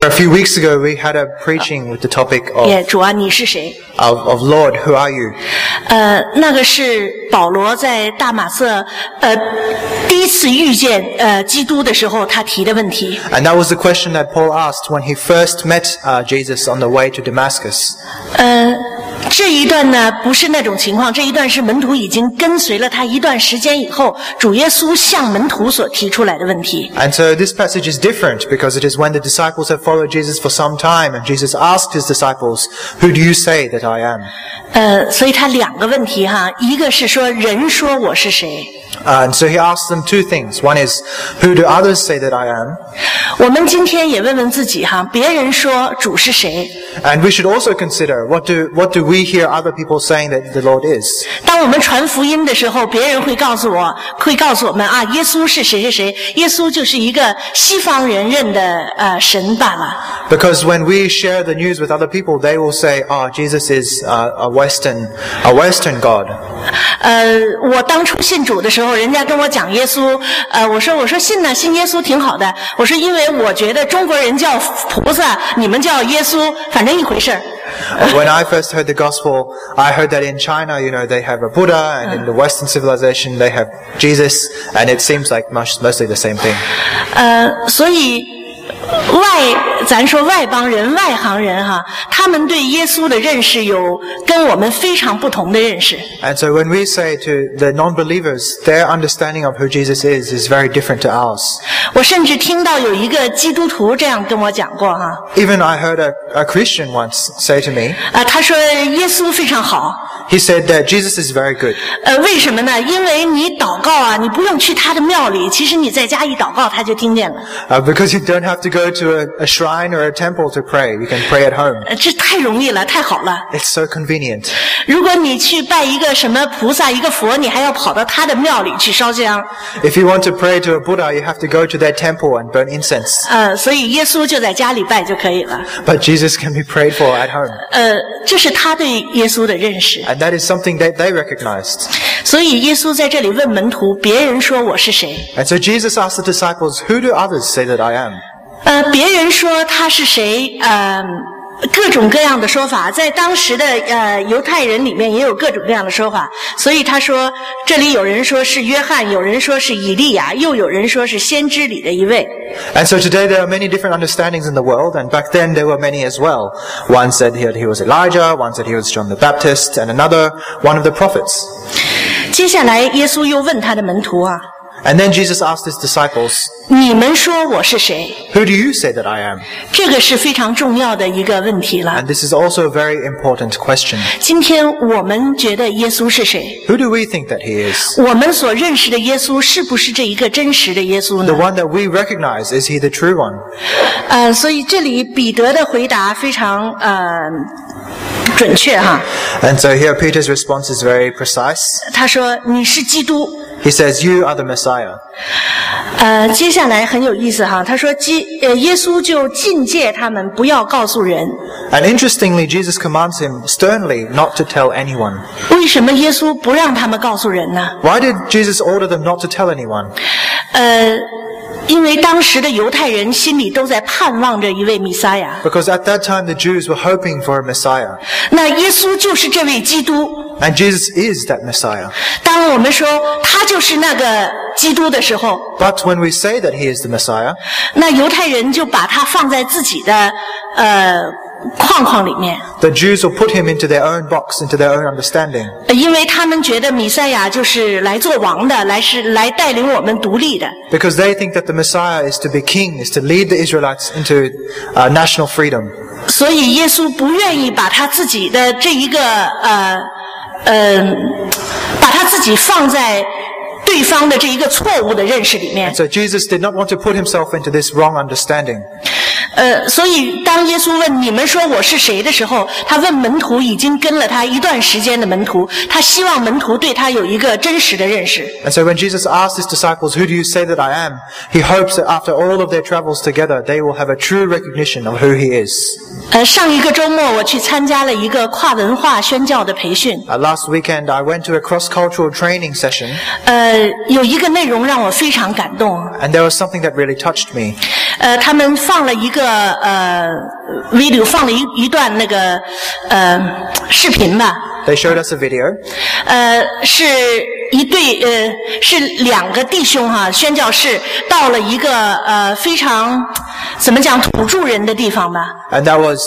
A few weeks ago, we had a preaching with the topic of, 主啊，你是谁？ of Lord, who are you? 那个是保罗在大马色第一次遇见基督的时候，他提的问题。 And that was the question that Paul asked when he first met Jesus on the way to Damascus. 这一段呢不是那种情况，这一段是门徒已经跟随了他一段时间以后，主耶稣向门徒所提出来的问题。 And so this passage is different because it is when the disciples have followed Jesus for some time and Jesus asked his disciples, "Who do you say that I am?" 所以他两个问题哈，一个是说人说我是谁。 And so he asked them two things. One is, "Who do others say that I am?" 我们今天也问问自己哈，别人说主是谁？ And we should also consider, what do we hear other people saying that the Lord is? 当我们传福音的时候，别人会告诉我们啊，耶稣是谁谁谁，耶稣就是一个西方人认的神罢了。 Because when we share the news with other people, they will say, "Oh, Jesus is a Western God." 我当初信主的时候，人家跟我讲耶稣，我说信耶稣挺好的。我说因为我觉得中国人叫菩萨，你们叫耶稣，反正一回事儿。 When I first heard the gospel, I heard that in China, they have a Buddha, and in the Western civilization, they have Jesus, and it seems like mostly the same thing. 所以咱说外邦人、外行人哈，他们对耶稣的认识有跟我们非常不同的认识。 And so when we say to the non-believers, their understanding of who Jesus is very different to ours. 我甚至听到有一个基督徒这样跟我讲过哈。 Even I heard a Christian once say to me, 他说耶稣非常好。 he said that Jesus is very good. 为什么呢？因为你祷告啊，你不用去他的庙里，其实你在家一祷告，他就听见了。 Because you don't have to go to a shrine or a temple to pray. You can pray at home. 这太容易了，太好了。 It's so convenient. 如果你去拜一个什么菩萨、一个佛，你还要跑到他的庙里去烧香。 If you want to pray to a Buddha, you have to go to their temple and burn incense. 所以耶稣就在家里拜就可以了。 But Jesus can be prayed for at home. 这是他对耶稣的认识。 And that is something that they recognized. 所以耶稣在这里问门徒：别人说我是谁？ And so Jesus asked the disciples, "Who do others say that I am?" 别人说他是谁？各种各样的说法，在当时的犹太人里面也有各种各样的说法。所以他说，这里有人说是约翰，有人说是以利亚，又有人说是先知里的一位。 And so today there are many different understandings in the world, and back then there were many as well. One said he was Elijah, one said he was John the Baptist, and another one of the prophets. 接下来耶稣又问他的门徒啊， And then Jesus asked his disciples, 你们说我是谁？ "Who do you say that I am?" 这个是非常重要的一个问题了。 And this is also a very important question. 今天我们觉得耶稣是谁？ Who do we think that he is? 我们所认识的耶稣是不是这一个真实的耶稣 The 呢？ one that we recognize, is he the true one? 所以这里彼得的回答非常准确哈。 And so here Peter's response is very precise. 他说：“你是基督。” He says, "You are the Messiah." 接下来很有意思哈，他说耶稣就禁戒他们不要告诉人。 And interestingly, Jesus commands him sternly not to tell anyone. 为什么耶稣不让他们告诉人呢？ Why did Jesus order them not to tell anyone? 因为当时的犹太人心里都在盼望着一位弥撒亚。 Because at that time the Jews were hoping for a Messiah. 那耶稣就是这位基督。 And Jesus is that Messiah. 当我们说他就是那个基督的时候， But when we say that he is the Messiah, 那犹太人就把他放在自己的框框里面。 the Jews will put him into their own box, into their own understanding. 因为他们觉得弥赛亚就是来做王的，来带领我们独立的。 Because they think that the Messiah is to be king, is to lead the Israelites into national freedom. 所以耶稣不愿意把他自己的这一个把他自己放在对方的这一个错误的认识里面。 So Jesus did not want to put himself into this wrong understanding. 所以当耶稣问你们说我是谁的时候，他问门徒已经跟了他一段时间的门徒，他希望门徒对他有一个真实的认识。 And so when Jesus asked his disciples, "Who do you say that I am?" he hopes that after all of their travels together, they will have a true recognition of who he is. 上一个周末我去参加了一个跨文化宣教的培训。 Last weekend, I went to a cross-cultural training session. 有一个内容让我非常感动。 And there was something that really touched me. 他们放了一个video， 放了一段那个视频吧。 They showed us a video. 是一对是两个弟兄哈，宣教士到了一个非常怎么讲土著人的地方吧。 And that was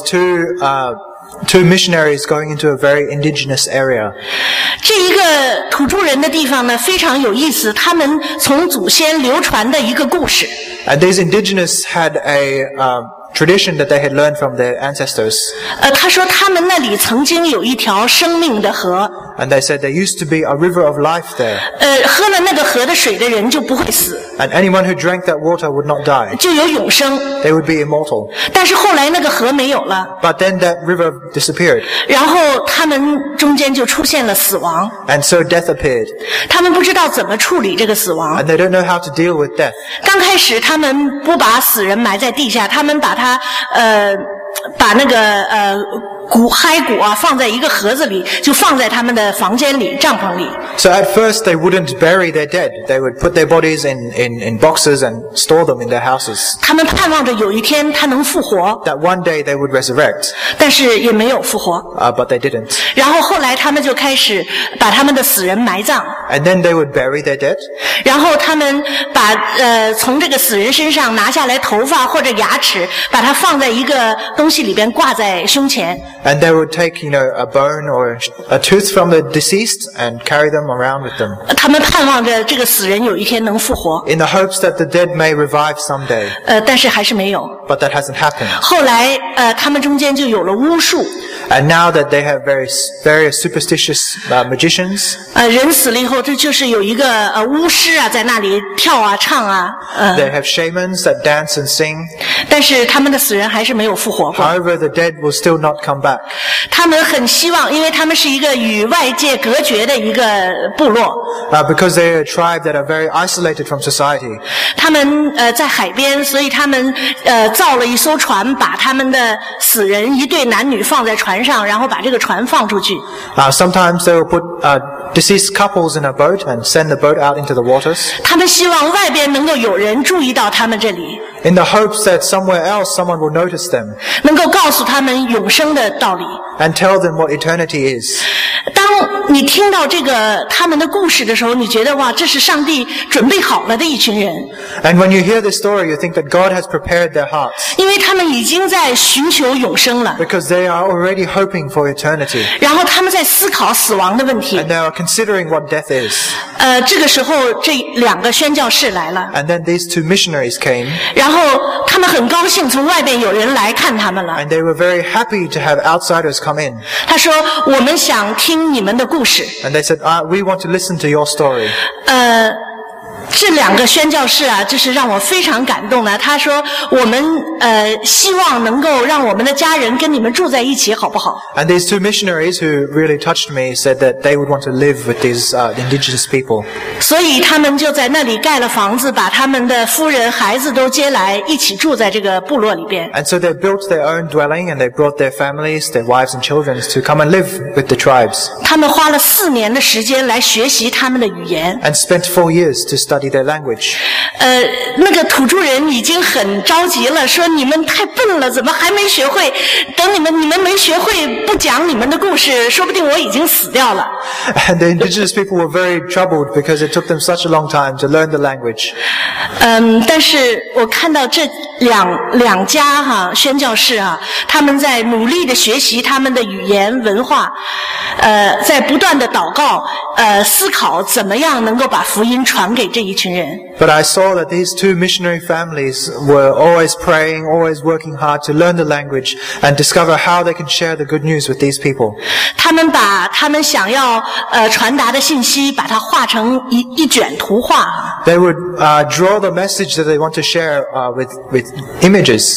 two missionaries going into a very indigenous area. 这一个土著人的地方呢，非常有意思，他们从祖先流传的一个故事。 And these indigenous had a tradition that they had learned from their ancestors. 他说他们那里曾经有一条生命的河。 And they said there used to be a river of life there. 喝了那个河的水的人就不会死。 And anyone who drank that water would not die. 就有永生。 They would be immortal. 但是后来那个河没有了。 But then that river disappeared. 然后他们中间就出现了死亡。 And so death appeared. 他们不知道怎么处理这个死亡。 And they don't know how to deal with death. 刚开始他们不把死人埋在地下，他们把他把那个骸骨啊放在一个盒子里，就放在他们的房间里、帐篷里。 So at first they wouldn't bury their dead. They would put their bodies in boxes and store them in their houses. 他们盼望着有一天他能复活。 That one day they would resurrect. 但是也没有复活。 But they didn't. 然后后来他们就开始把他们的死人埋葬。 And then they would bury their dead. 然后他们把从这个死人身上拿下来头发或者牙齿，把它放在一个东西里边挂在胸前。 And they would take, a bone or a tooth from the deceased and carry them around with them. 他们盼望着这个死人有一天能复活。 In the hopes that the dead may revive someday. 但是还是没有。 But that hasn't happened. 后来他们中间就有了巫术。 And now that they have various superstitious magicians. 人死了以后，这就是有一个巫师啊，在那里跳啊唱啊。 They have shamans that dance and sing. 但是他们的死人还是没有复活过。 However, the dead will still not come back. 他们很希望，因为他们是一个与外界隔绝的一个部落。 Because they're a tribe that are very isolated from society. 他们在海边，所以他们造了一艘船，把他们的死人一对男女放在船上，然后把这个船放出去。 Sometimes they will put deceased couples in a boat and send the boat out into the waters. 他们希望外边能够有人注意到他们这里。 In the hopes that somewhere else someone will notice them. 能够告诉他们永生的道理。 And tell them what eternity is. 当你听到这个他们的故事的时候，你觉得哇，这是上帝准备好了的一群人。 And when you hear this story, you think that God has prepared their hearts. 因为他们已经在寻求永生了。 Because they are already hoping for eternity. 然后他们在思考死亡的问题。 And they are considering what death is. 这个时候这两个宣教士来了。 And then these two missionaries came. 然后他们很高兴，从外边有人来看他们了。 And they were very happy to have outsiders come in. 他说：“我们想听你们的故事。” And they said, we want to listen to your story. 这两个宣教士啊，就是让我非常感动的。他说：“我们希望能够让我们的家人跟你们住在一起，好不好？” And these two missionaries who really touched me said that they would want to live with these indigenous people. 所以他们就在那里盖了房子，把他们的夫人、孩子都接来，一起住在这个部落里边。 And so they built their own dwelling, and they brought their families, their wives and children, to come and live with the tribes. 他们花了4年的时间来学习他们的语言。 And spent 4 years to study their language. 那个土著人已经很着急了，说你们太笨了，怎么还没学会？等你们没学会，不讲你们的故事，说不定我已经死掉了。 And the indigenous people were very troubled because it took them such a long time to learn the language. 但是我看到这两家宣教士他们在努力的学习他们的语言文化，在不断的祷告，思考怎么样能够把福音传给这一群人。 But I saw that these two missionary families were always praying, always working hard to learn the language and discover how they can share the good news with these people. 他们把他们想要传达的信息，把它画成一卷图画。 They would draw the message that they want to share with images.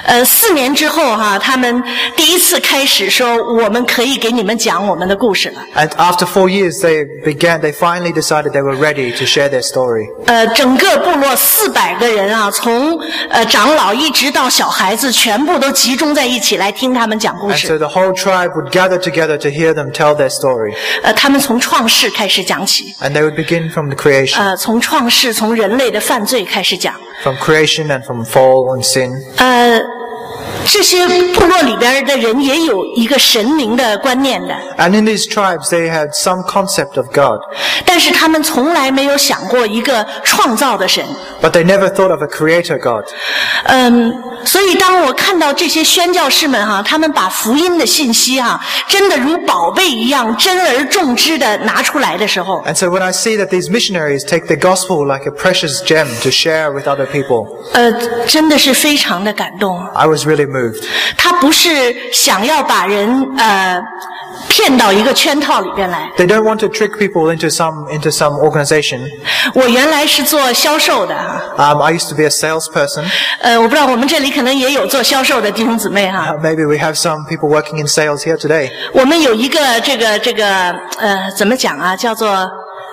4年之后他们第一次开始说，我们可以给你们讲我们的故事了。 And after 4 years, they finally decided they were ready to share their story. 整个部落400个人从长老一直到小孩子，全部都集中在一起来听他们讲故 And 事。 so the whole tribe would gather together to hear them tell their story. 他们从创世开始讲起。 And they would begin from the creation. 从创世，从人类的犯罪开始讲。 from creation and from fall and sin. 这些部落里边的人也有一个神明的观念的。 And in these tribes, they had some concept of God. 但是他们从来没有想过一个创造的神。 But they never thought of a creator God. 所以当我看到这些宣教士们他们把福音的信息真的如宝贝一样珍而重之的拿出来的时候， And so when I see that these missionaries take the gospel like a precious gem to share with other people, 真的是非常的感动。 I was really moved. 他不是想要把人骗到一个圈套里边来。 They don't want to trick people into some organization. 我原来是做销售的 I used to be a salesperson. 我不知道我们这里可能也有做销售的弟兄姊妹 Maybe we have some people working in sales here today. 我们有一个这个怎么讲叫做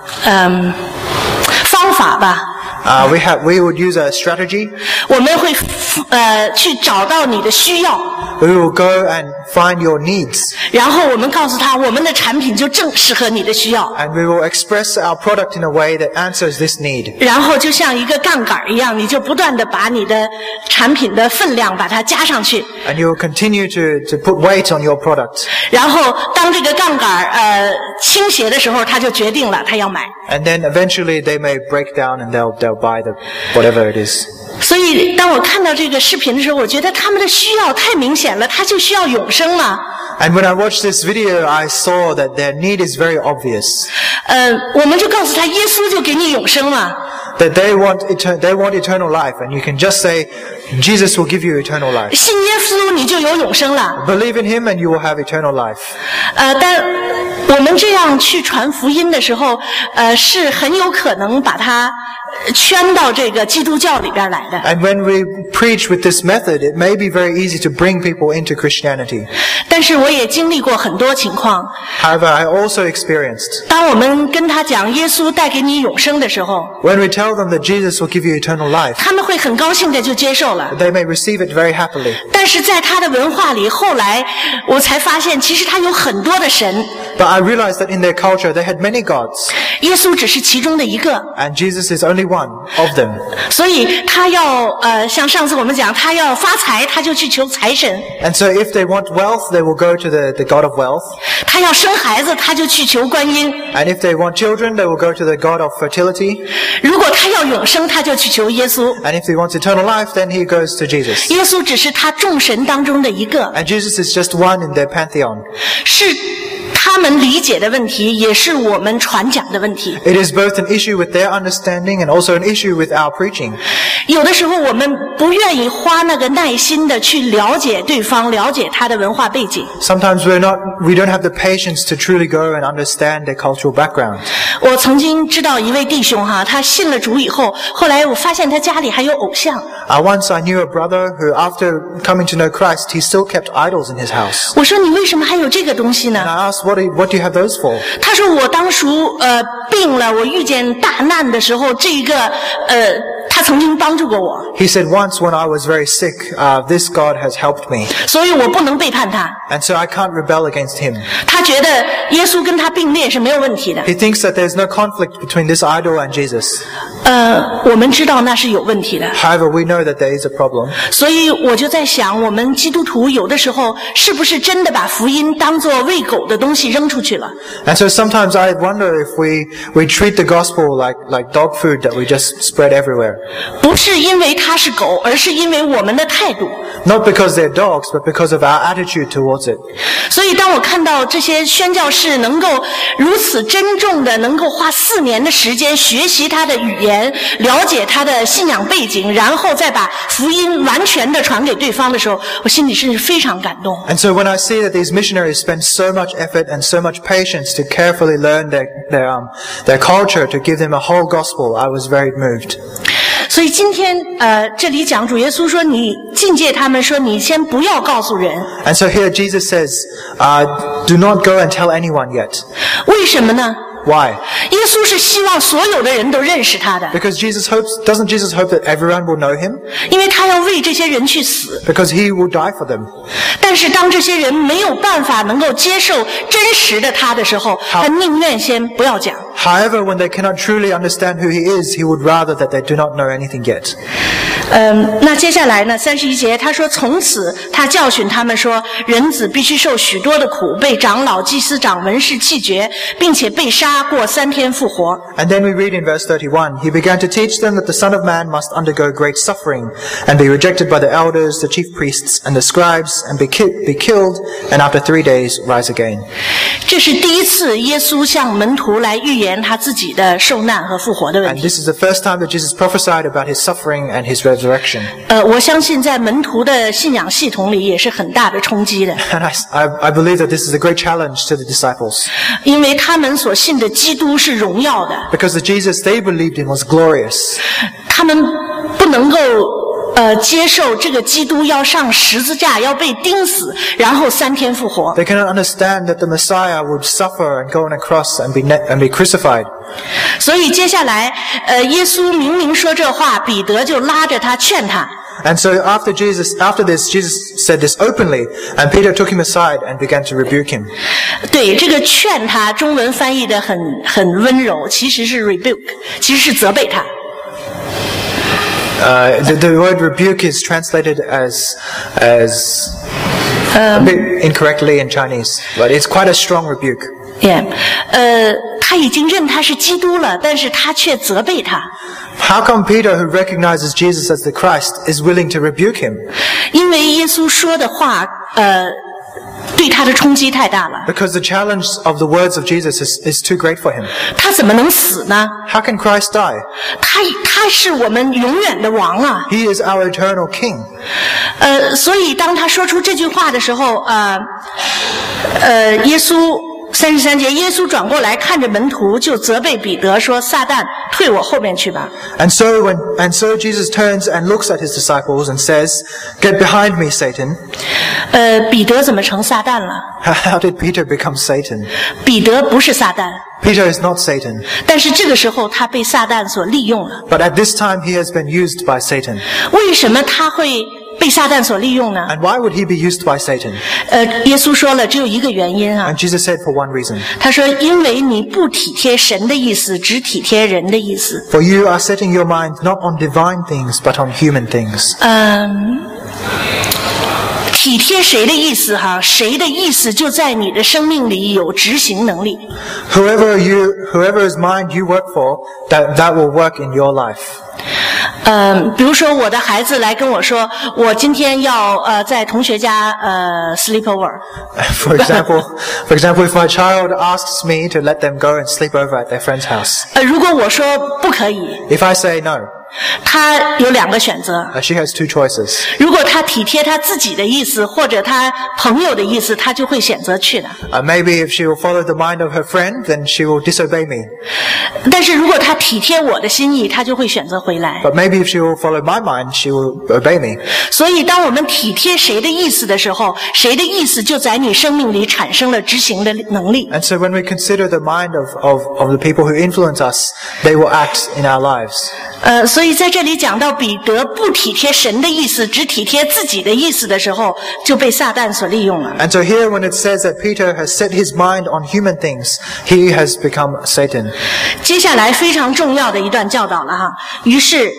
方法吧。 We would use a strategy. 我们会去找到你的需要。 We will go and find your needs. 然后我们告诉他，我们的产品就正适合你的需要。 And we will express our product in a way that answers this need. 然后就像一个杠杆一样，你就不断的把你的产品的分量把它加上去。 And you will continue to put weight on your product. 然后当这个杠杆倾斜的时候，他就决定了他要买。 And then eventually they may break down and they'll buy whatever it is. 所以当我看到这个视频的时候，我觉得他们的需要太明显了，他就需要永生嘛。 And when I watched this video, I saw that their need is very obvious. 我们就告诉他，耶稣就给你永生嘛。 That they want eternal life, and you can just say, Jesus will give you eternal life. 信耶稣你就有永生了。 Believe in Him and you will have eternal life. 但我们这样去传福音的时候，是很有可能把它圈到这个基督教里边来的。 And when we preach with this method, it may be very easy to bring people into Christianity. 但是我也经历过很多情况。 However, I also experienced, 当我们跟他讲耶稣带给你永生的时候， when we tell them that Jesus will give you eternal life, 他们会很高兴的就接受了。 they may receive it very happily. 但是在他的文化里，后来我才发现，其实他有很多的神， But I realized that in their culture, they had many gods, 耶稣只是其中的一个。 and Jesus is only one of them. 所以他要像上次我们讲，他要发财，他就去求财神； And so if they want wealth, they will go to the god of wealth. 他要生孩子，他就去求观音； And if they want children, they will go to the god of fertility. 如果他要永生，他就去求耶稣。 And if he wants eternal life, then he goes to Jesus. 耶稣只是他众神当中的一个， And Jesus is just one in their pantheon. 是他们理解的问题，也是我们传讲的问题。 It is both an issue with their understanding and also an issue with our preaching. 有的时候我们不愿意花那个耐心的去了解对方，了解他的文化背景。 Sometimes we don't have the patience to truly go and understand their cultural background. 我曾经知道一位弟兄他信了主以后，后来我发现他家里还有偶像。 Once I knew a brother who, after coming to know Christ, he still kept idols in his house. 我说你为什么还有这个东西 And 呢？ I asked, what do you have those for? 他说我当初病了，我遇见大难的时候，这一个他曾经帮助过我， He said, once when I was very sick, this God has helped me. 所以我不能背叛他。 And so I can't rebel against him. 他觉得耶稣跟他并列是没有问题的。 He thinks that there's no conflict between this idol and Jesus. 我们知道那是有问题的， However, we know that there is a problem. 所以我就在想，我们基督徒有的时候是不是真的把福音当作喂狗的东西扔出去了？ And so sometimes I wonder if we treat the gospel like dog food that we just spread everywhere. 不是因为它是狗，而是因为我们的态度。 Not because they're dogs, but because of our attitude towards it. 所以当我看到这些宣教士能够如此珍重的能够花4年的时间学习他的语言，了解他的信仰背景，然后再把福音完全的传给对方的时候，我心里是非常感动。 And so when I see that these missionaries spend so much effort and so much patience to carefully learn their culture to give them a whole gospel, I was very moved. 所以今天这里讲主耶稣说，你禁戒他们说，你先不要告诉人。 And so here Jesus says, do not go and tell anyone yet. 为什么呢？ Why? 耶稣是希望所有的人都认识他的， Because doesn't Jesus hope that everyone will know him? 因为他要为这些人去死。 Because he will die for them. 但是当这些人没有办法能够接受真实的他的时候，他宁愿先不要讲。 However, when they cannot truly understand who he is, he would rather that they do not know anything yet. 那接下来呢，31节他说，从此他教训他们说，人子必须受许多的苦，被长老、祭司长、文士弃绝，并且被杀，过3天复活。 And then we read in verse 31, he began to teach them that the Son of Man must undergo great suffering and be rejected by the elders, the chief priests, and the scribes, and be killed, and after 3 days rise again. 这是第一次耶稣向门徒来预言他自己的受难和复活的问 And 题。 this is the first time that Jesus prophesied about his suffering and his resurrection. 我相信在门徒的信仰系统里也是很大的冲击的， And I believe that this is a great challenge to the disciples. 因为他们所信的基督是荣耀的， Because the Jesus they believed in was glorious. 他们不能够接受这个基督要上十字架，要被钉死，然后3天复活。 They cannot understand that the Messiah would suffer and go on a cross and be crucified. 所以接下来，耶稣明明说这话，彼得就拉着他劝他。 And so after this, Jesus said this openly, and Peter took him aside and began to rebuke him. 对，这个劝他，中文翻译的很温柔，其实是 rebuke， 其实是责备他。 The word rebuke is translated as a bit incorrectly in Chinese, but it's quite a strong rebuke. Yeah， 他已经认他是基督了，但是他却责备他。 How come Peter, who recognizes Jesus as the Christ, is willing to rebuke him? 因为耶稣说的话，对他的冲击太大了。 Because the challenge of the words of Jesus is too great for him. 他怎么能死呢？ How can Christ die? 他是我们永远的王啊！ He is our eternal King. 所以当他说出这句话的时候，耶稣33节，耶稣转过来看着门徒，就责备彼得说：“撒旦，退我后面去吧。” And so Jesus turns and looks at his disciples and says, "Get behind me, Satan." 彼得怎么成撒旦了？ How did Peter become Satan? 彼得不是撒旦， Peter is not Satan. 但是这个时候他被撒旦所利用了。 But at this time he has been used by Satan. 为什么他会被撒旦所利用呢？ And why would he be used by Satan? 耶稣说了，只有一个原因啊。 And Jesus said for one reason. 他说：“因为你不体贴神的意思，只体贴人的意思。” For you are setting your mind not on divine things, but on human things. 体贴谁的意思哈？谁的意思就在你的生命里有执行能力。 Whoever's mind you work for, that will work in your life. 比如说我的孩子来跟我说，我今天要在同学家sleep over。 For example, if my child asks me to let them go and sleep over at their friend's house, 如果我说不可以， if I say no, 他有2个选择。 she has 2 choices. 如果他体贴他自己的意思，或者他朋友的意思，他就会选择去的。 Maybe if she will follow the mind of her friend, then she will disobey me. 但是如果他体贴我的心意，他就会选择回来。 But maybe if she will follow my mind, she will obey me. 所以，当我们体贴谁的意思的时候，谁的意思就在你生命里产生了执行的能力。 And so when we consider the mind of the people who influence us, they will act in our lives. 所以在这里讲到彼得不体贴神的意思，只体贴自己的意思的时候，就被撒旦所利用了。 And so here when it says that Peter has set his mind on human things, he has become Satan. 接下来非常重要的一段教导了哈。于是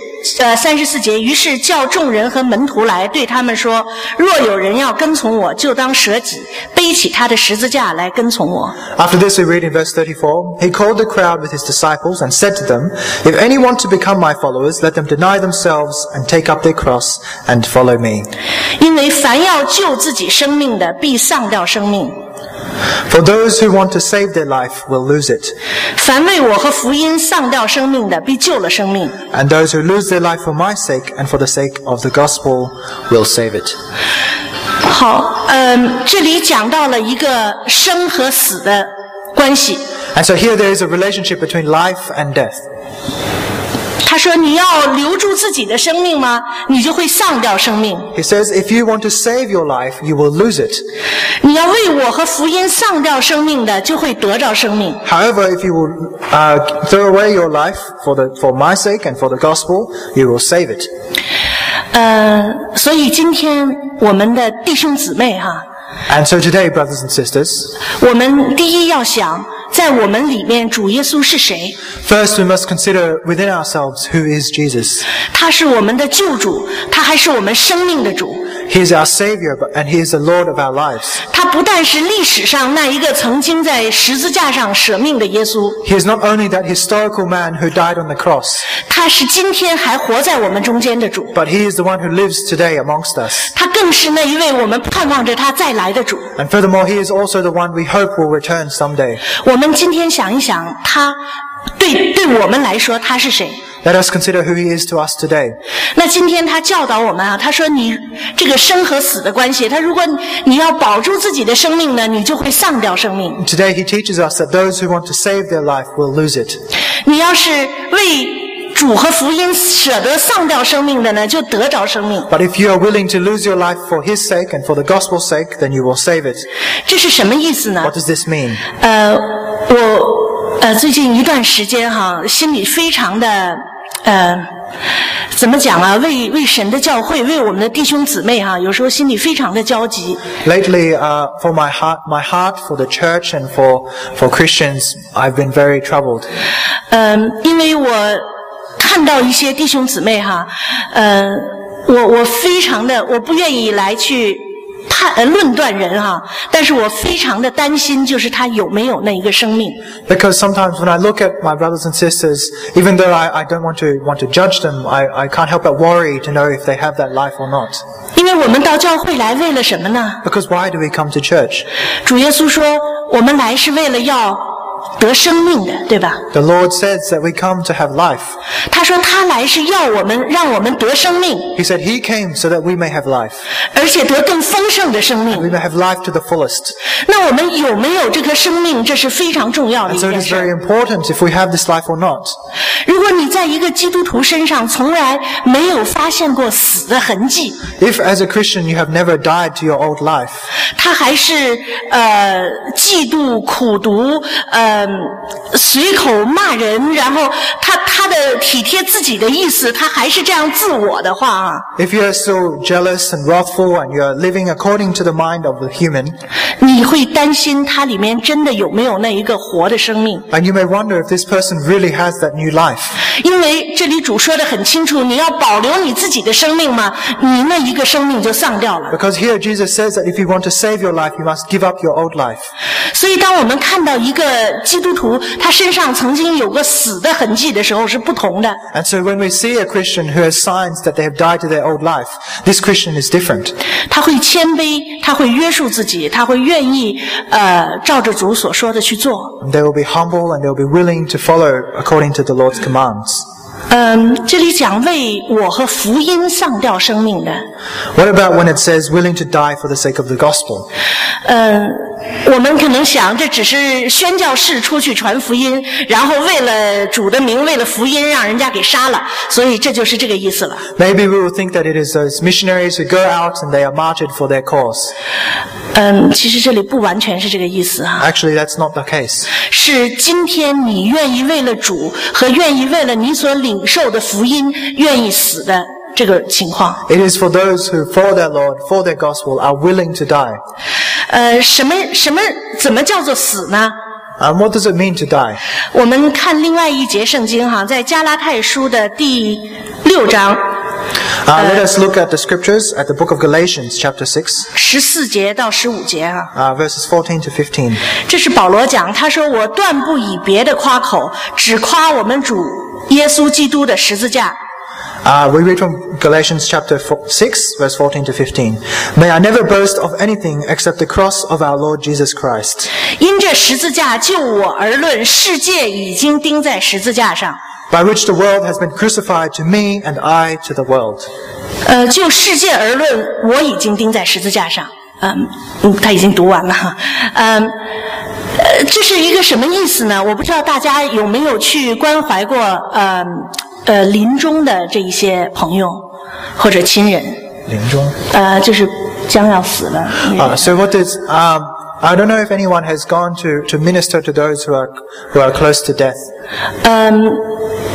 34节，于是叫众人和门徒来，对他们说：若有人要跟从我，就当舍己，背起他的十字架来跟从我。 After this we read in verse 34, he called the crowd with his disciples and said to them, If any want to become my followers, let them deny themselves and take up their cross and follow me. 因为凡要救自己生命的，必丧掉生命。 For those who want to save their life will lose it. 凡为我和福音丧掉生命的，必救了生命。 And those who lose their life for my sake and for the sake of the gospel will save it. 好，这里讲到了一个生和死的关系。 And so here there is a relationship between life and death. 他说：“你要留住自己的生命吗？你就会丧掉生命。 He says, if you want to save your life, you will lose it. 你要为我和福音丧掉生命的，就会得着生命。 However, if you will throw away your life for my sake and for the gospel, you will save it. 所以今天我们的弟兄姊妹哈。 And so today, brothers and sisters, 我们第一要想，在我们里面主耶稣是谁？ First, we must consider within ourselves who is Jesus. 他是我们的救主，他还是我们生命的主。 He is our Savior, and He is the Lord of our lives. 他不但是历史上那一个曾经在十字架上舍命的耶稣， He is not only that historical man who died on the cross, 他是今天还活在我们中间的主， but He is the one who lives today amongst us. 他更是那一位我们盼望着他再来的主。 And furthermore, He is also the one we hope will return someday. 我们今天想一想，他对我们来说他是谁？ Let us consider who He is to us today. 那今天他教导我们啊，他说你这个生和死的关系，他如果你要保住自己的生命呢，你就会丧掉生命。 Today He teaches us that those who want to save their life will lose it. 你要是为主和福音舍得丧掉生命的呢，就得着生命。 But if you are willing to lose your life for His sake and for the gospel's sake, then you will save it. 这是什么意思呢？ What does this mean? 我最近一段时间哈，心里非常的怎么讲啊？为神的教会，为我们的弟兄姊妹哈，有时候心里非常的焦急。 Lately, for my heart, for the church and for Christians, I've been very troubled. 因为我看到一些弟兄姊妹哈，我非常的我不愿意来去论断人哈，但是我非常的担心，就是他有没有那一个生命。 Because sometimes when I look at my brothers and sisters, even though I don't want to judge them, I can't help but worry to know if they have that life or not. 因为我们到教会来为了什么呢？ Because why do we come to church? 主耶稣说，我们来是为了要得生命的，对吧？ The Lord says that we come to have life. 他说他来是要让我们得生命， He said He came so that we may have life. 而且得更丰盛的生 We 命。 may have life to the fullest. 那我们有没有这颗生命，这是非常重要的 And 一 so it 件 is 事。 very important if we have this life or not. 如果你在一个基督徒身上从来没有发现过死的痕迹， If as a Christian you have never died to your old life, 他还是嫉妒、苦毒，随口骂人，然后他的体贴自己的意思，他还是这样自我的话啊， if you are still jealous and wrathful and you are living according to the mind of the human, 你会担心他里面真的有没有那一个活的生命。 and you may wonder if this person really has that new life. 因为这里主说得很清楚，你要保留你自己的生命嘛，你那一个生命就丧掉了。 Because here Jesus says that if you want to save your life, you must give up your old life. 所以当我们看到一个基督徒他身上曾经有个死的痕迹的时候是不同的。 And so when we see a Christian who has signs that they have died to their old life, this Christian is different. 他会谦卑，他会约束自己，他会愿意照着主所说的去做。 And they will be humble and they will be willing to follow according to the Lord's commands. 这里讲为我和福音丧掉生命的。 What about when it says willing to die for the sake of the gospel? 我们可能想这只是宣教士出去传福音，然后为了主的名，为了福音让人家给杀了，所以这就是这个意思了。 Maybe we will think that it is those missionaries who go out and they are martyred for their cause. 其实这里不完全是这个意思哈， Actually, that's not the case. 是今天你愿意为了主和愿意为了你所领受的福音愿意死的这个情况。 It is for those who, for their Lord, for their gospel, are willing to die. 怎么叫做死呢？ And what does it mean to die? 我们看另外一节圣经哈，在加拉太书的第6章 Let us look at the scriptures at the book of Galatians, chapter 6, 14节到15节哈。 verses 14 to 15. 这是保罗讲，他说我断不以别的夸口，只夸我们主耶稣基督的十字架。 We read from Galatians chapter 6, verse 14 to 15. May I never boast of anything except the cross of our Lord Jesus Christ. 因这十字架就我而论，世界已经钉在十字架上。 By which the world has been crucified to me and I to the world. 就世界而论，我已经钉在十字架上。他已经读完了哈。这是一个什么意思呢？我不知道大家有没有去关怀过临终的这一些朋友或者亲人。 临终？ 就是将要死了。 So what is I don't know if anyone has gone to minister to those who are close to death.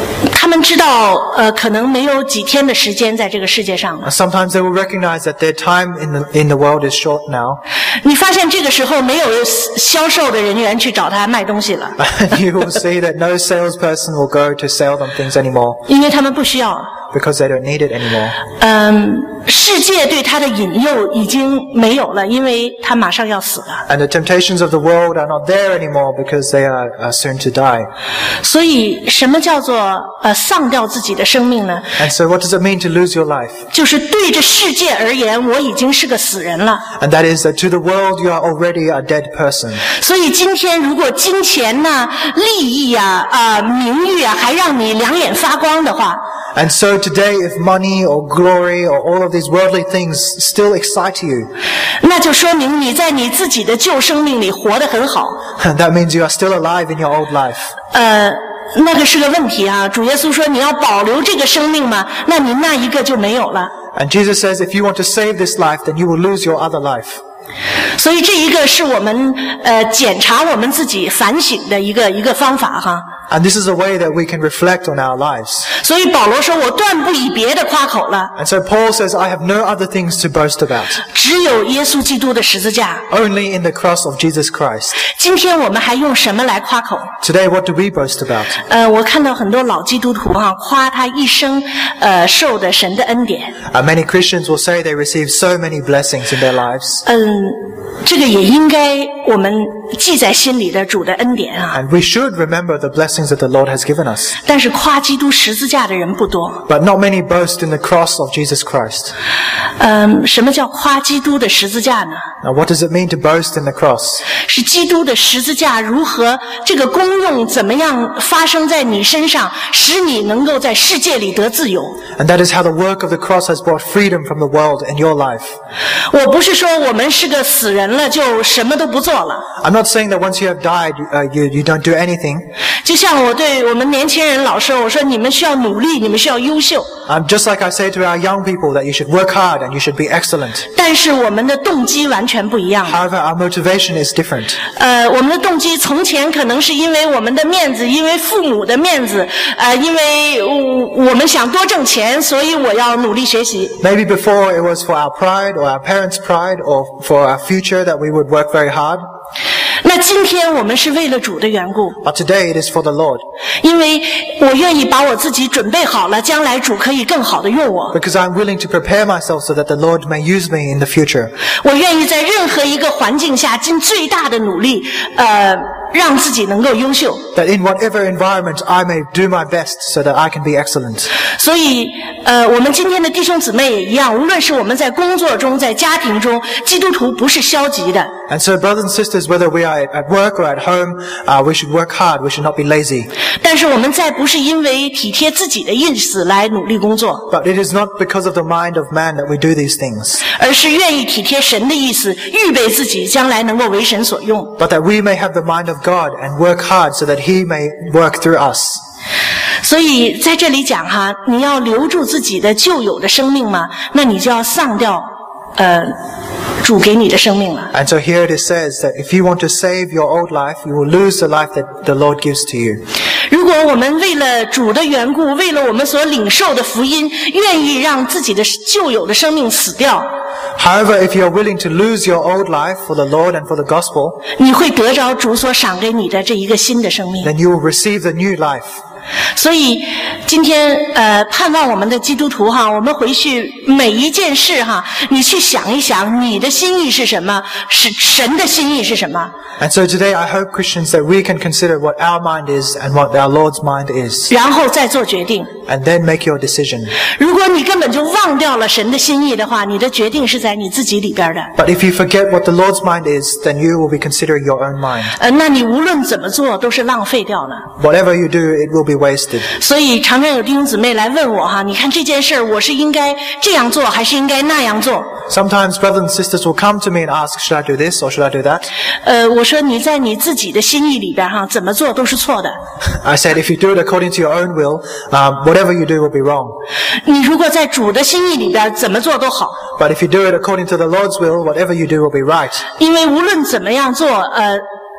他们知道可能没有几天的时间在这个世界上了。 Sometimes they will recognize that their time in the world is short now. 你发现这个时候没有销售的人员去找他卖东西了， And you will see that no salesperson will go to sell them things anymore 因为他们不需要。 because they don't need it anymore. 世界对他的引诱已经没有了，因为他马上要死了。 And the temptations of the world are not there anymore because they are soon to die. 所以什么叫做丧掉自己的生命呢？ And so what does it mean to lose your life? 就是对着世界而言，我已经是个死人了。 And that is that to the world you are already a dead person. 所以今天如果金钱呐、利益啊、名誉啊，还让你两眼发光的话， And so today, if money or glory or all of these worldly things still excite you, 那就说明你在你自己的旧生命里活得很好。 that means you are still alive in your old life. 那个是个问题啊。主耶稣说你要保留这个生命嘛，那你那一个就没有了。 And Jesus says, if you want to save this life, then you will lose your other life. 所以这一个是我们检查我们自己反省的一个方法哈。 And this is a way that we can reflect on our lives. 所以保罗说我断不以别的夸口了， And so Paul says, I have no other things to boast about, 只有耶稣基督的十字架。 only in the cross of Jesus Christ. 今天我们还用什么来夸口？ Today, what do we boast about? 我看到很多老基督徒哈，夸他一生受的神的恩典。 Many Christians will say they receive so many blessings in their lives. 这个也应该我们记在心里的主的恩典啊。 And we should remember the blessings that the Lord has given us. 但是夸基督十字架的人不多。 But not many boast in the cross of Jesus Christ. 什么叫夸基督的十字架呢？ Now, what does it mean to boast in the cross? 是基督的十字架如何这个功用怎么样发生在你身上，使你能够在世界里得自由。 And that is how the work of the cross has brought freedom from the world in your life. 我不是说我们是个死人了就什么都不做了。 I'm not saying that once you have died, you don't do anything. 就像我对我们年轻人老说，我说你们需要努力，你们需要优秀。 Just like I say to our young people that you should work hard and you should be excellent. 但是我们的动机完全不一样。 However, our motivation is different. 我们的动机从前可能是因为我们的面子，因为父母的面子，因为我们想多挣钱，所以我要努力学习。 Maybe before it was for our pride or our parents' pride or for our future that we would work very hard. 那今天我们是为了主的缘故， But today it is for the Lord. 因为我愿意把我自己准备好了，将来主可以更好的用我。 Because I'm willing to prepare myself so that the Lord may use me in the future. 我愿意在任何一个环境下尽最大的努力，让自己能够优秀。 That in whatever environment I may do my best so that I can be excellent. 所以，我们今天的弟兄姊妹也一样，无论是我们在工作中，在家庭中，基督徒不是消极的。 And so, brothers and sisters, whether we are at work or at home, we should work hard. We should not be lazy. 但是我们再不是因为体贴自己的意思来努力工作， But it is not because of the mind of man that we do these things, 而是愿意体贴神的意思，预备自己将来能够为神所用。 but that we may have the mind of God and work hard so that He may work through us. 所以在这里讲哈，你要留住自己的旧有的生命嘛，那你就要丧掉主给你的生命了。 And so here it says that if you want to save your old life, you will lose the life that the Lord gives to you. 如果我们为了主的缘故，为了我们所领受的福音，愿意让自己的旧有的生命死掉， However, if you are willing to lose your old life for the Lord and for the gospel, 你会得着主所赏给你的这一个新的生命。 then you will receive the new life. 所以今天盼望我们的基督徒哈，我们回去每一件事哈，你去想一想你的心意是什么，是神的心意是什么。 And so today I hope Christians that we can consider what our mind is and what our Lord's mind is, 然后再做决定。 and then make your decision. 如果你根本就忘掉了神的心意的话，你的决定是在你自己里边的。 But if you forget what the Lord's mind is, then you will be considering your own mind. 那你无论怎么做都是浪费掉了。 Whatever you do, it will be wasted. 所以常常有弟兄姊妹来问我哈，你看这件事儿，我是应该这样做还是应该那样做？ Sometimes brothers and sisters will come to me and ask, should I do this or should I do that? 我说你在你自己的心意里边哈，怎么做都是错的。 I said, if you do it according to your own will, whatever you do will be wrong. 你如果在主的心意里边怎么做都好， But if you do it according to the Lord's will, whatever you do will be right. 因为无论怎么样做，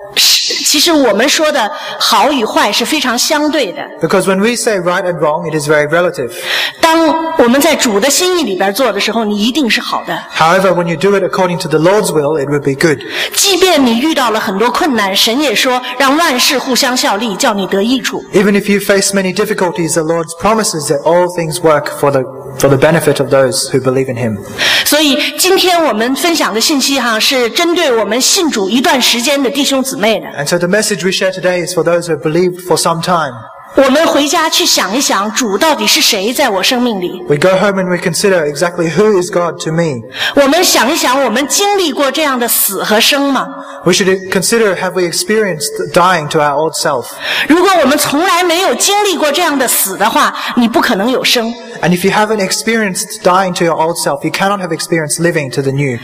其实我们说的好与坏是非常相对的。 Because when we say right and wrong, it is very relative. 当我们在主的心意里边做的时候，你一定是好的。 However, when you do it according to the Lord's will, it would be good. 即便你遇到了很多困难，神也说让万事互相效力，叫你得益处。 Even if you face many difficulties, the Lord promises that all things work for the benefit of those who believe in Him. 所以今天我们分享的信息是针对我们信主一段时间的弟兄姊妹的。 And so the message we share today is for those who have believed for some time. 我们回家去想一想，主到底是谁在我生命里？ We go home and we consider exactly who is God to me. 我们想一想，我们经历过这样的死和生吗？ We should consider, have we experienced dying to our old self? 如果我们从来没有经历过这样的死的话，你不可能有生。 And if you haven't experienced dying to your old self, you cannot have experienced living to the new.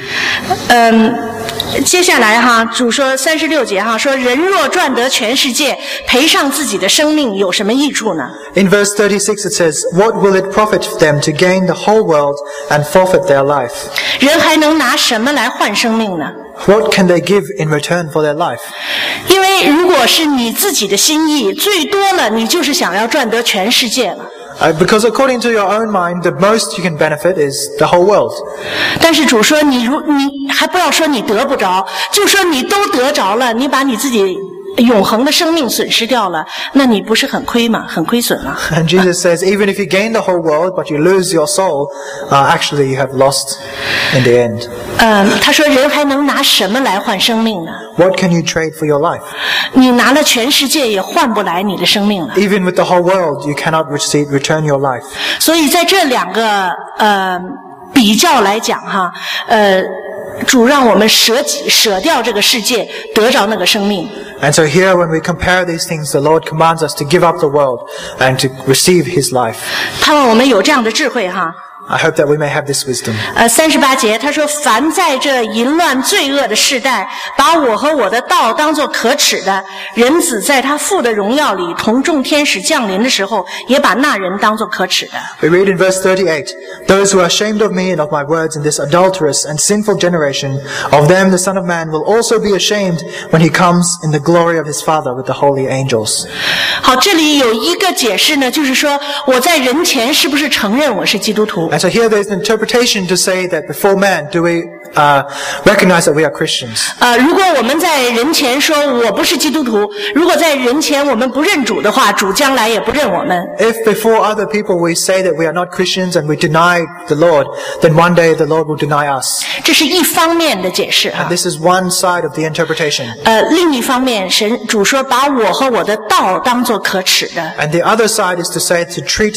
接下来主说36节说人若赚得全世界，赔上自己的生命，有什么益处呢？ In verse 36 it says, What will it profit them to gain the whole world and forfeit their life? 人还能拿什么来换生命呢？ What can they give in return for their life? 因为如果是你自己的心意，最多了你就是想要赚得全世界了。 Because according to your own mind, the most you can benefit is the whole world. 但是主说你还不要说你得不着，就说你都得着了，你把你自己永恒的生命损失掉了，那你不是很亏吗？很亏损了。 And Jesus says, even if you gain the whole world, but you lose your soul, actually you have lost in the end. 他说人还能拿什么来换生命呢？ What can you trade for your life? 你拿了全世界也换不来你的生命了。 Even with the whole world, you cannot return your life. 所以在这两个比较来讲主让我们舍掉这个世界，得着那个生命。 And so here, when we compare these things, the Lord commands us to give up the world and to receive His life. 盼望我们有这样的智慧 I hope that we may have this wisdom. 38节他说凡在这淫乱罪恶的世代，把我和我的道当作可耻的，人子在他父的荣耀里同众天使降临的时候，也把那人当作可耻的。 We read in verse 38, Those who are ashamed of me and of my words in this adulterous and sinful generation, of them the Son of Man will also be ashamed when He comes in the glory of His Father with the holy angels. 好，这里有一个解释呢，就是说我在人前是不是承认我是基督徒？ And so here there's an interpretation to say that before man, do we recognize that we are Christians? 如果我们在人前说我不是基督徒，如果在人前我们不认主的话，主将来也不认我们。 If before other people we say that we are not Christians and we deny the Lord, then one day the Lord will deny us. 这是一方面的解释 And this is one side of the interpretation. 另一方面，主说把我和我的道当作可耻的。 And the other side is to say to treat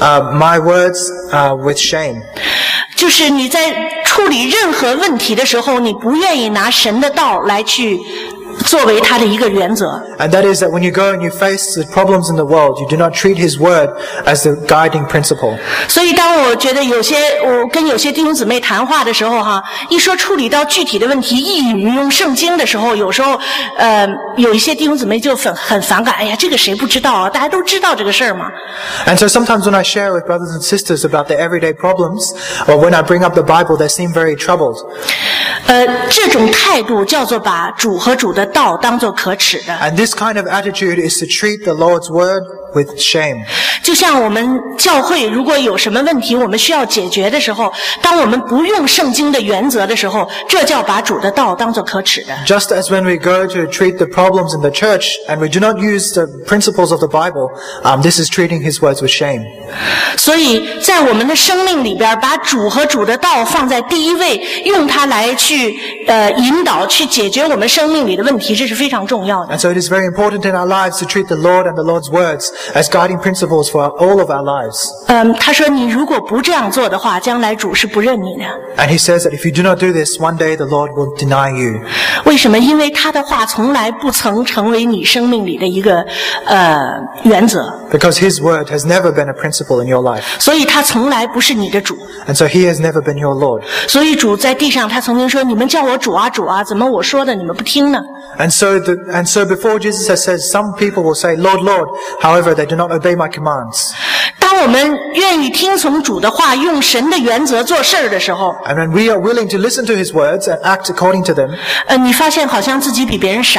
my words with shame. 就是你在处理任何问题的时候，你不愿意拿神的道来去作为他的一个原则。 And that is that when you go and you face the problems in the world, you do not treat His word as the guiding principle. 所以当我觉得我跟有些弟兄姊妹谈话的时候一说处理到具体的问题，一引用圣经的时候，有时候有一些弟兄姊妹就很反感，哎呀，这个谁不知道啊？大家都知道这个事儿嘛。 And so sometimes when I share with brothers and sisters about their everyday problems, or when I bring up the Bible, they seem very troubled. 这种态度叫做把主和主的道当作可耻的。 And this kind of attitude is to treat the Lord's word with shame. 就像我们教会如果有什么问题我们需要解决的时候，当我们不用圣经的原则的时候，这叫把主的道当作可耻的。 Just as when we go to treat the problems in the church and we do not use the principles of the Bible, this is treating His words with shame. 所以在我们的生命里边，把主和主的道放在第一位，用它来去引导去解决我们生命里的问题，这是非常重要的。 And so it is very important in our lives to treat the Lord and the Lord's words as guiding principles for all of our lives. 他说你如果不这样做的话，将来主是不认你的。 And He says that if you do not do this, one day the Lord will deny you. 为什么？因为他的话从来不曾成为你生命里的一个原则， Because His word has never been a principle in your life. 所以他从来不是你的主。 And so He has never been your Lord. 所以主在地上，他曾经说：“你们叫我主啊主啊，怎么我说的你们不听呢？” And so before Jesus has said, some people will say, Lord, Lord, however, they do not obey my commands. 当我们愿意听从主的话，用神的原则做事儿的时候， And when we are willing to listen to His words and act according to them, 你发现好像自己比别人傻。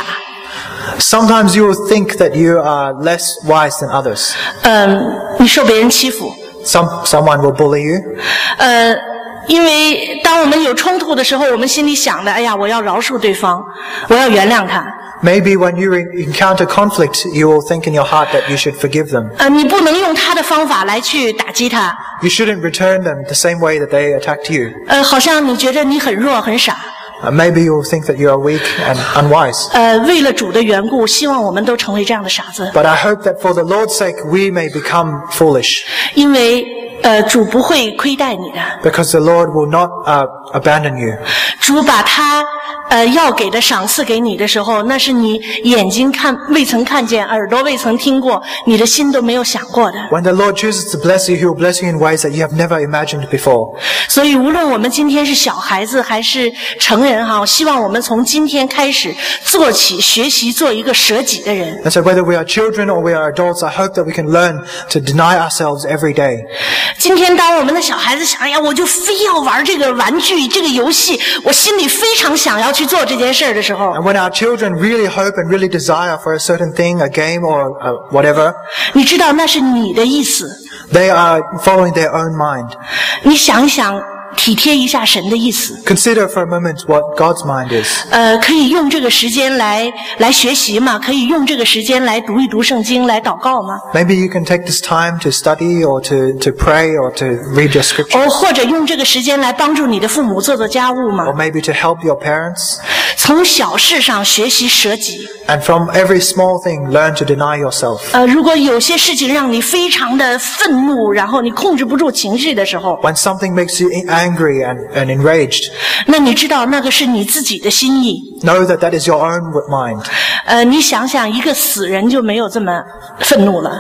Sometimes you will think that you are less wise than others. 你受别人欺负。 Someone will bully you. 因为当我们有冲突的时候，我们心里想的，哎呀，我要饶恕对方，我要原谅他。 Maybe when you encounter conflict, you will think in your heart that you should forgive them. 你不能用他的方法来去打击他。 You shouldn't return them the same way that they attacked you. 好像你觉得你很弱很傻。 Maybe you will think that you are weak and unwise. 为了主的缘故，希望我们都成为这样的傻子。 But I hope that for the Lord's sake, we may become foolish. 因为主不会亏待你的。 Because the Lord will not abandon you. 主把他要给的赏赐给你的时候，那是你眼睛未曾看见，耳朵未曾听过，你的心都没有想过的。 When the Lord chooses to bless you, He will bless you in ways that you have never imagined before. 所以无论我们今天是小孩子还是成人哈，希望我们从今天开始做起，学习做一个舍己的人。 And so whether we are children or we are adults, I hope that we can learn to deny ourselves every day. 今天当我们的小孩子想，哎呀，我就非要玩这个玩具这个游戏，我心里非常想要去做这件事的时候， And when our children really hope and really desire for a certain thing, a game or whatever, 你知道那是你的意思。 they are following their own mind. 你想一想，体贴一下神的意思。 Consider for a moment what God's mind is. 可以用这个时间来学习吗？可以用这个时间来读一读圣经，来祷告吗？ Maybe you can take this time to study or to pray or to read your scriptures. 或者用这个时间来帮助你的父母做做家务吗？ Or maybe to help your parents. 从小事上学习舍己。 And from every small thing, learn to deny yourself. 如果有些事情让你非常的愤怒，然后你控制不住情绪的时候， When something makes you angry and enraged, 那你知道那个是你自己的心意。 know that that is your own mind. 你想想，一个死人就没有这么愤怒了。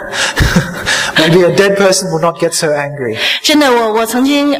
Maybe a dead person will not get so angry. 真的，我曾经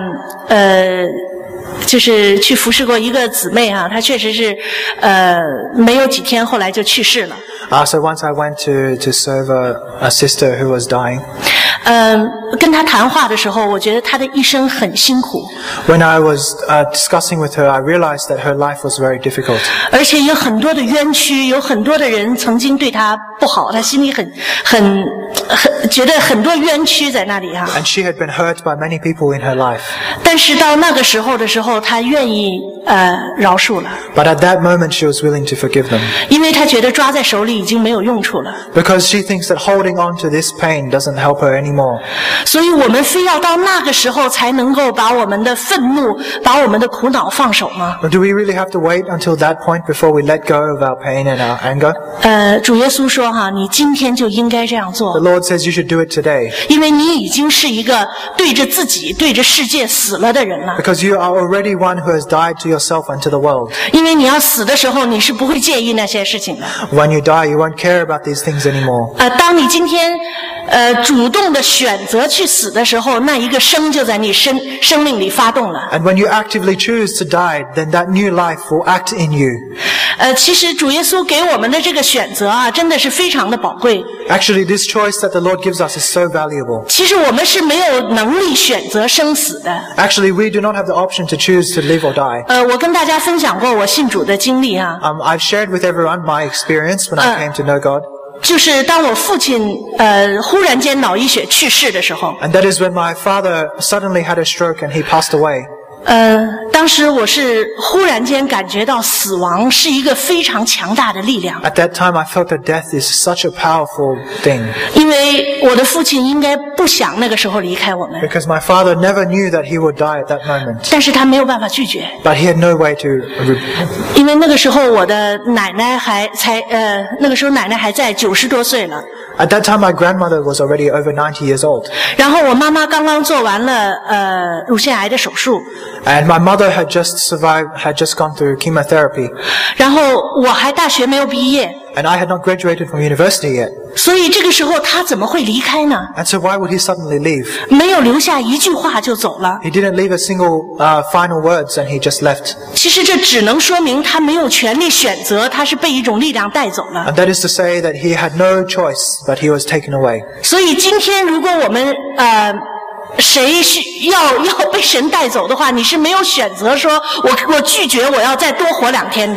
就是去服侍过一个姊妹啊，她确实是没有几天后来就去世了。 So once I went to serve a sister who was dying. 跟她谈话的时候，我觉得她的一生很辛苦。 When I was discussing with her, I realized that her life was very difficult. 而且有很多的冤屈，有很多的人曾经对她不好，她心里很觉得很多冤屈在那里哈。 And she had been hurt by many people in her life. 但是到那个时候的时候，她愿意饶恕了。 But at that moment, she was willing to forgive them. 因为她觉得抓在手里已经没有用处了。 Because she thinks that holding on to this pain doesn't help her anymore. 所以我们非要到那个时候才能够把我们的愤怒、把我们的苦恼放手吗？ Or do we really have to wait until that point before we let go of our pain and our anger? 主耶稣说哈，你今天就应该这样做。 The Lord says you should do it today. 因为你已经是一个对着自己、对着世界死了的人了。 Because you are already one who has died to yourself and to the world. 因为你要死的时候，你是不会介意那些事情的。 When you die, you won't care about these things anymore. 当你今天主动的选择去死的时候，那一个生就在你生命里发动了。 And when you actively choose to die, then that new life will act in you. 其实主耶稣给我们的这个选择啊，真的是非常的宝贵。 Actually, this choice that the Lord gives us is so valuable. 其实我们是没有能力选择生死的。 Actually, we do not have the option to choose to live or die. 我跟大家分享过我信主的经历啊。 I've shared with everyone my experience when I came to know God. 就是当我父亲忽然间脑溢血去世的时候， And that is when my father suddenly had a stroke and he passed away. 当时我是忽然间感觉到死亡是一个非常强大的力量。 At that time, I felt that death is such a powerful thing. 因为我的父亲应该不想那个时候离开我们， Because my father never knew that he would die at that moment. 但是他没有办法拒绝， But he had no way to... 因为那个时候我的奶奶那个时候奶奶还在90多岁了。 At that time, my grandmother was already over 90 years old. 然后我妈妈刚刚做完了乳腺癌的手术， And my mother had just gone through chemotherapy. 然后我还大学没有毕业， And I had not graduated from university yet. 所以这个时候他怎么会离开呢？ And so why would he suddenly leave? 没有留下一句话就走了。 He didn't leave a single final words and he just left. 其实这只能说明他没有权利选择，他是被一种力量带走了。 And that is to say that he had no choice, but he was taken away. 所以今天如果我们谁要被神带走的话，你是没有选择说我拒绝我要再多活2天的。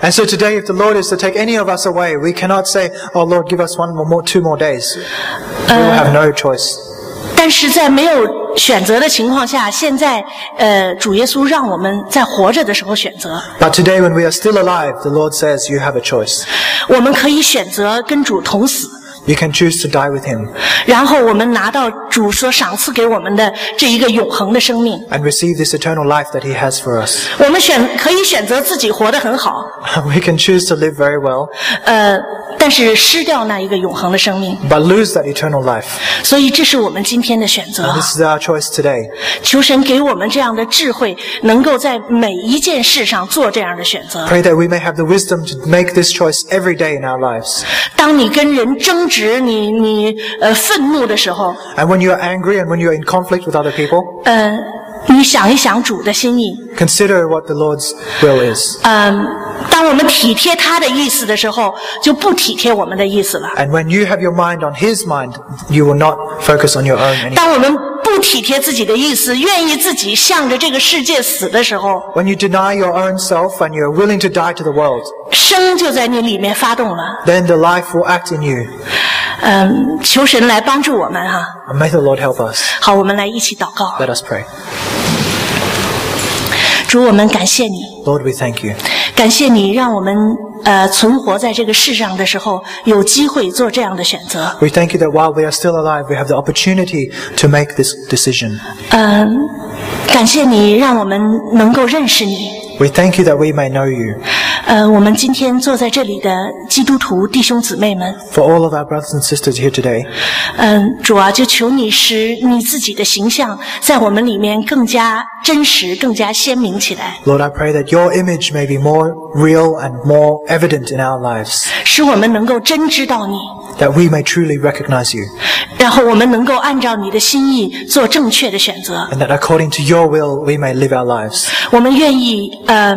And so today, if the Lord is to take any of us away, we cannot say, "Oh Lord, give us 2 more days." We will have no choice. 但是在没有选择的情况下，现在主耶稣让我们在活着的时候选择。 But today, when we are still alive, the Lord says, "You have a choice." 我们可以选择跟主同死。 You can choose to die with him. 然后我们拿到主所赏赐给我们的这一个永恒的生命。 And receive this eternal life that he has for us. 我们可以选择自己活得很好。 We can choose to live very well. 但是失掉那一个永恒的生命。 But lose that eternal life. 所以这是我们今天的选择。 And this is our choice today. 求神给我们这样的智慧，能够在每一件事上做这样的选择。 Pray that we may have the wisdom to make this choice every day in our lives. 当你跟人争执，你愤怒的时候 And when you are angry and when you are in conflict with other people, 你想一想主的心意。 consider what the Lord's will is. 当我们体贴他的意思的时候，就不体贴我们的意思了。 And when you have your mind on his mind, you will not focus on your own anymore. 当我们不体贴自己的意思，愿意自己向着这个世界死的时候， When you deny your own self and you're willing to die to the world, 生就在你里面发动了。 then the life will act in you. 求神来帮助我们哈。 And may the Lord help us. 好，我们来一起祷告。 Let us pray. 主，我们感谢你， Lord, we thank you. 感谢你让我们存活在这个世上的时候，有机会做这样的选择。 We thank you that while we are still alive, we have the opportunity to make this decision. 感谢你让我们能够认识你。 We thank you that we may know you. 我们今天坐在这里的基督徒弟兄姊妹们， For all of our brothers and sisters here today, 主啊，就求你使你自己的形象在我们里面更加真实、更加鲜明起来， Lord, I pray that your image may be more real and more evident in our lives, 使我们能够真知道你， that we may truly recognize you, 然后我们能够按照你的心意做正确的选择。 and that according to your will, we may live our lives. 我们愿意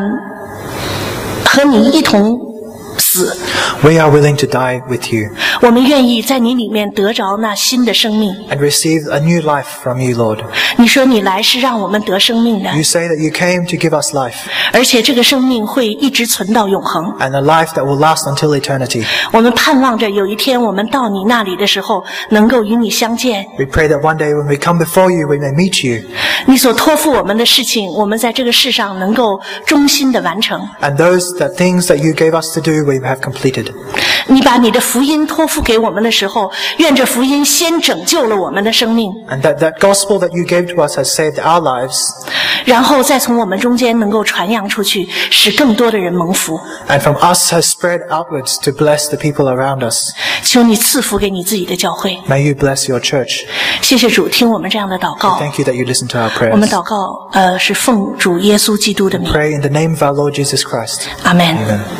和你一同死， We are willing to die with you 我们愿意在你里面得着那新的生命。 and receive a new life from you, Lord. 你说你来是让我们得生命的， You say that you came to give us life, 而且这个生命会一直存到永恒。 and a life that will last until eternity. 我们盼望着有一天我们到你那里的时候，能够与你相见。 We pray that one day when we come before you, we may meet you, 你所托付我们的事情，我们在这个世上能够忠心的完成。 and the things that you gave us to do, we have completed. 你把你的福音托付给我们的时候，愿这福音先拯救了我们的生命， And that gospel that you gave to us has saved our lives, 然后再从我们中间能够传扬出去，使更多的人蒙福。 and from us has spread outwards to bless the people around us. 求你赐福给你自己的教会。 May you bless your church. 谢谢主，听我们这样的祷告。 Thank you that you listen to our 我们 prayers. 祷告，是奉主耶稣基督的名。 Pray in the name of our Lord Jesus Christ. 阿门。 Amen.